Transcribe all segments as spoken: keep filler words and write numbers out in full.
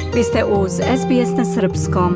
Vi ste uz S B S na srpskom.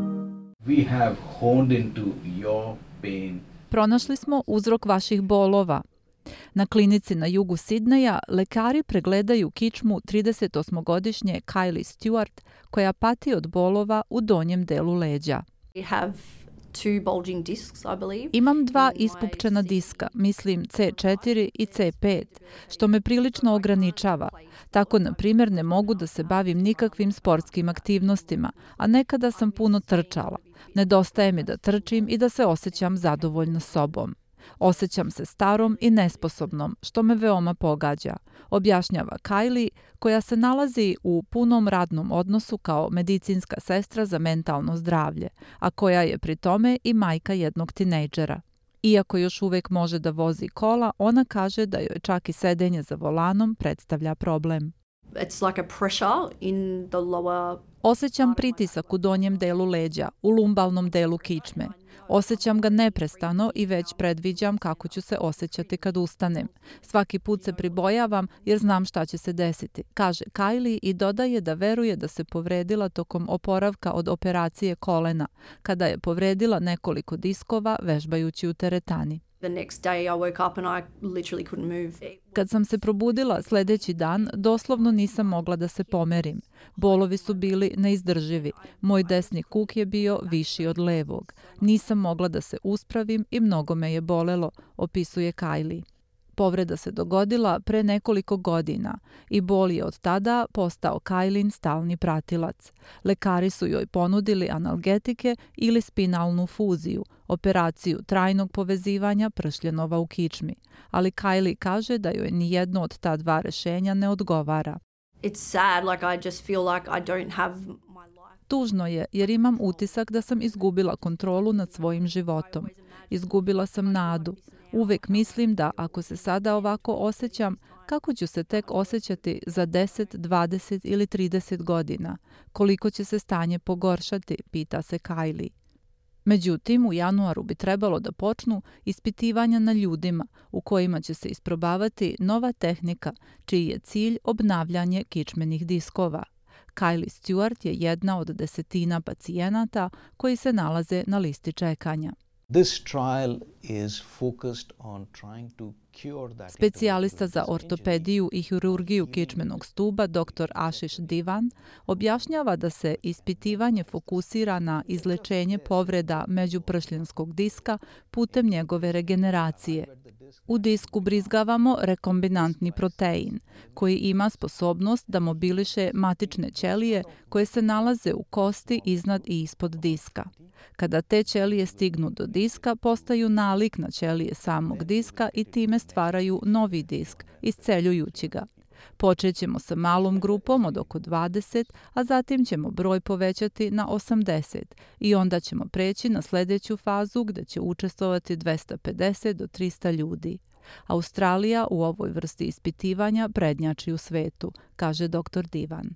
We have honed into your pain. Pronašli smo uzrok vaših bolova. Na klinici na jugu Sidneja lekari pregledaju kičmu tridesetosmogodišnje Kylie Stewart koja pati od bolova u donjem delu leđa. We have two bulging discs, I believe. Imam dva ispupčena diska, mislim C četiri i C pet, što me prilično ograničava. Tako, na primjer, ne mogu da se bavim nikakvim sportskim aktivnostima, a nekada sam puno trčala. Nedostaje mi da trčim i da se osjećam zadovoljno sobom. Osjećam se starom i nesposobnom, što me veoma pogađa, objašnjava Kylie, koja se nalazi u punom radnom odnosu kao medicinska sestra za mentalno zdravlje, a koja je pri tome i majka jednog tinejdžera. Iako još uvijek može da vozi kola, ona kaže da joj čak i sedenje za volanom predstavlja problem. It's like a pressure in the lower. Osjećam pritisak u donjem delu leđa, u lumbalnom delu kičme. Osjećam ga neprestano i već predviđam kako ću se osjećati kad ustanem. Svaki put se pribojavam jer znam šta će se desiti, kaže Kylie i dodaje da veruje da se povredila tokom oporavka od operacije kolena, kada je povredila nekoliko diskova vežbajući u teretani. The next day I woke up and I literally couldn't move. Kad sam se probudila sljedeći dan, doslovno nisam mogla da se pomerim. Bolovi su bili neizdrživi. Moj desni kuk je bio viši od levog. Nisam mogla da se uspravim i mnogo me je bolelo, opisuje Kylie. Povreda se dogodila pre nekoliko godina i bol je od tada postao Kylin stalni pratilac. Lekari su joj ponudili analgetike ili spinalnu fuziju, operaciju trajnog povezivanja pršljenova u kičmi, ali Kylie kaže da joj ni jedno od ta dva rešenja ne odgovara. It's sad, like I just feel like I don't have my life. Tužno je jer imam utisak da sam izgubila kontrolu nad svojim životom. Izgubila sam nadu. Uvijek mislim da ako se sada ovako osjećam, kako ću se tek osjećati za deset, dvadeset ili trideset godina? Koliko će se stanje pogoršati, pita se Kylie. Međutim, u januaru bi trebalo da počnu ispitivanja na ljudima u kojima će se isprobavati nova tehnika čiji je cilj obnavljanje kičmenih diskova. Kylie Stewart je jedna od desetina pacijenata koji se nalaze na listi čekanja. This trial is focused on trying to cure that. Specijalista za ortopediju i hirurgiju kičmenog stuba dr. Ashish Divan objašnjava da se ispitivanje fokusira na izlečenje povreda međupršljenskog diska putem njegove regeneracije. U disku brizgavamo rekombinantni protein, koji ima sposobnost da mobiliše matične ćelije koje se nalaze u kosti iznad i ispod diska. Kada te ćelije stignu do diska, postaju nalik na ćelije samog diska i time stvaraju novi disk, isceljujući ga. Počet ćemo sa malom grupom od oko dvadeset, a zatim ćemo broj povećati na osamdeset i onda ćemo preći na sljedeću fazu gdje će učestvovati dvesta pedeset do trista ljudi. Australija u ovoj vrsti ispitivanja prednjači u svetu, kaže dr. Divan.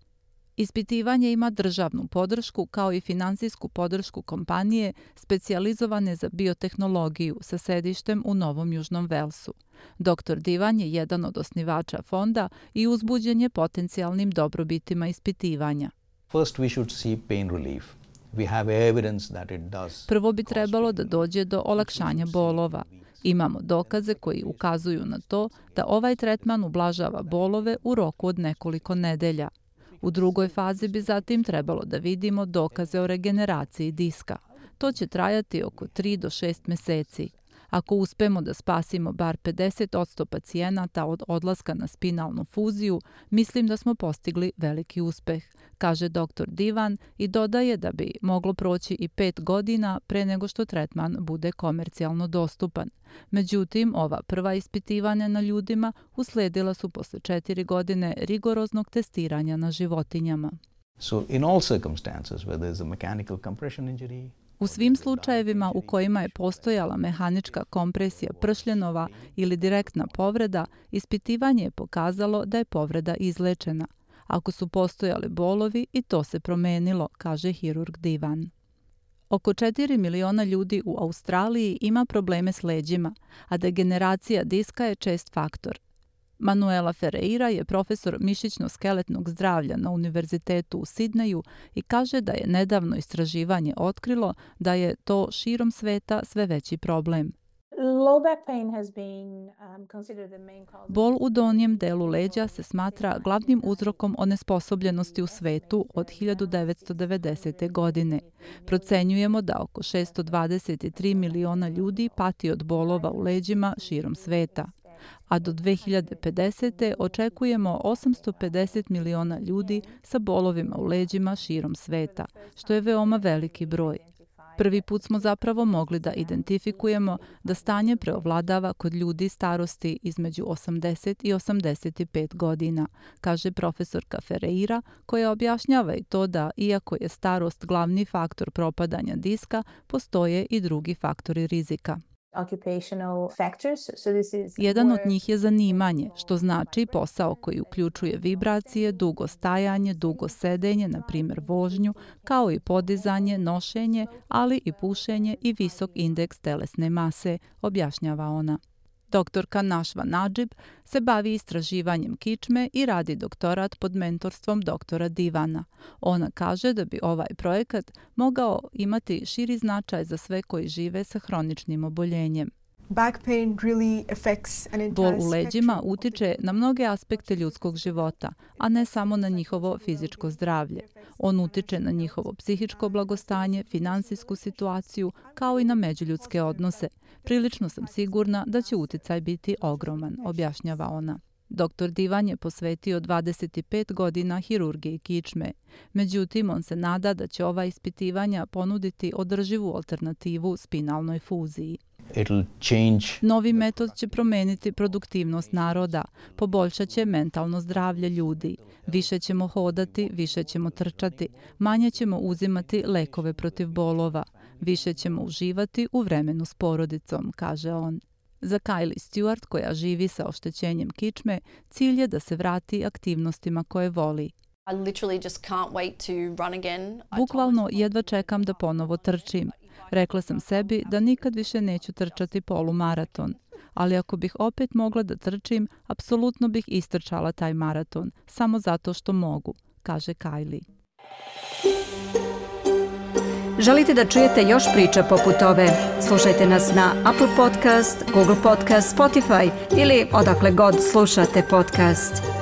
Ispitivanje ima državnu podršku kao i finansijsku podršku kompanije specijalizovane za biotehnologiju sa sedištem u Novom Južnom Velsu. dr. Divan je jedan od osnivača fonda i uzbuđen je potencijalnim dobrobitima ispitivanja. First we should see pain relief. We have evidence that it does. Prvo bi trebalo da dođe do olakšanja bolova. Imamo dokaze koji ukazuju na to da ovaj tretman ublažava bolove u roku od nekoliko nedelja. U drugoj fazi bi zatim trebalo da vidimo dokaze o regeneraciji diska. To će trajati oko tri do šest meseci. Ako uspemo da spasimo bar pedeset posto pacijenata od odlaska na spinalnu fuziju, mislim da smo postigli veliki uspeh, kaže dr. Divan i dodaje da bi moglo proći i pet godina pre nego što tretman bude komercijalno dostupan. Međutim, ova prva ispitivanja na ljudima usledila su posle četiri godine rigoroznog testiranja na životinjama. So in all circumstances, whether there is a mechanical compression injury, u svim slučajevima u kojima je postojala mehanička kompresija pršljenova ili direktna povreda, ispitivanje je pokazalo da je povreda izlečena. Ako su postojali bolovi, i to se promenilo, kaže hirurg Divan. Oko četiri miliona ljudi u Australiji ima probleme s leđima, a degeneracija diska je čest faktor. Manuela Ferreira je profesor mišićno-skeletnog zdravlja na Univerzitetu u Sidneju i kaže da je nedavno istraživanje otkrilo da je to širom sveta sve veći problem. Bol u donjem delu leđa se smatra glavnim uzrokom onesposobljenosti u svetu od hiljadu devetsto devedesete. godine. Procenjujemo da oko šessto dvadeset tri miliona ljudi pati od bolova u leđima širom sveta, a do dve hiljade pedesete. očekujemo osamsto pedeset miliona ljudi sa bolovima u leđima širom sveta, što je veoma veliki broj. Prvi put smo zapravo mogli da identifikujemo da stanje preovladava kod ljudi starosti između osamdeset i osamdeset pet godina, kaže profesorka Ferreira, koja objašnjava i to da, iako je starost glavni faktor propadanja diska, postoje i drugi faktori rizika. Jedan od njih je zanimanje, što znači posao koji uključuje vibracije, dugo stajanje, dugo sedenje, na primjer vožnju, kao i podizanje, nošenje, ali i pušenje i visok indeks telesne mase, objašnjava ona. Doktorka Našva Nadžib se bavi istraživanjem kičme i radi doktorat pod mentorstvom doktora Divana. Ona kaže da bi ovaj projekat mogao imati širi značaj za sve koji žive sa hroničnim oboljenjem. Bol u leđima utiče na mnoge aspekte ljudskog života, a ne samo na njihovo fizičko zdravlje. On utiče na njihovo psihičko blagostanje, finansijsku situaciju, kao i na međuljudske odnose. Prilično sam sigurna da će uticaj biti ogroman, objašnjava ona. Doktor Divan je posvetio dvadeset pet godina hirurgiji kičme. Međutim, on se nada da će ova ispitivanja ponuditi održivu alternativu spinalnoj fuziji. Novi metod će promeniti produktivnost naroda, poboljšat će mentalno zdravlje ljudi. Više ćemo hodati, više ćemo trčati, manje ćemo uzimati lekove protiv bolova, više ćemo uživati u vremenu s porodicom, kaže on. Za Kylie Stewart, koja živi sa oštećenjem kičme, cilj je da se vrati aktivnostima koje voli. Bukvalno jedva čekam da ponovo trčim. Rekla sam sebi da nikad više neću trčati polumaraton, ali ako bih opet mogla da trčim, apsolutno bih istrčala taj maraton, samo zato što mogu, kaže Kylie. Želite da čujete još priča poput ove? Slušajte nas na Apple Podcast, Google Podcast, Spotify ili odakle god slušate podcast.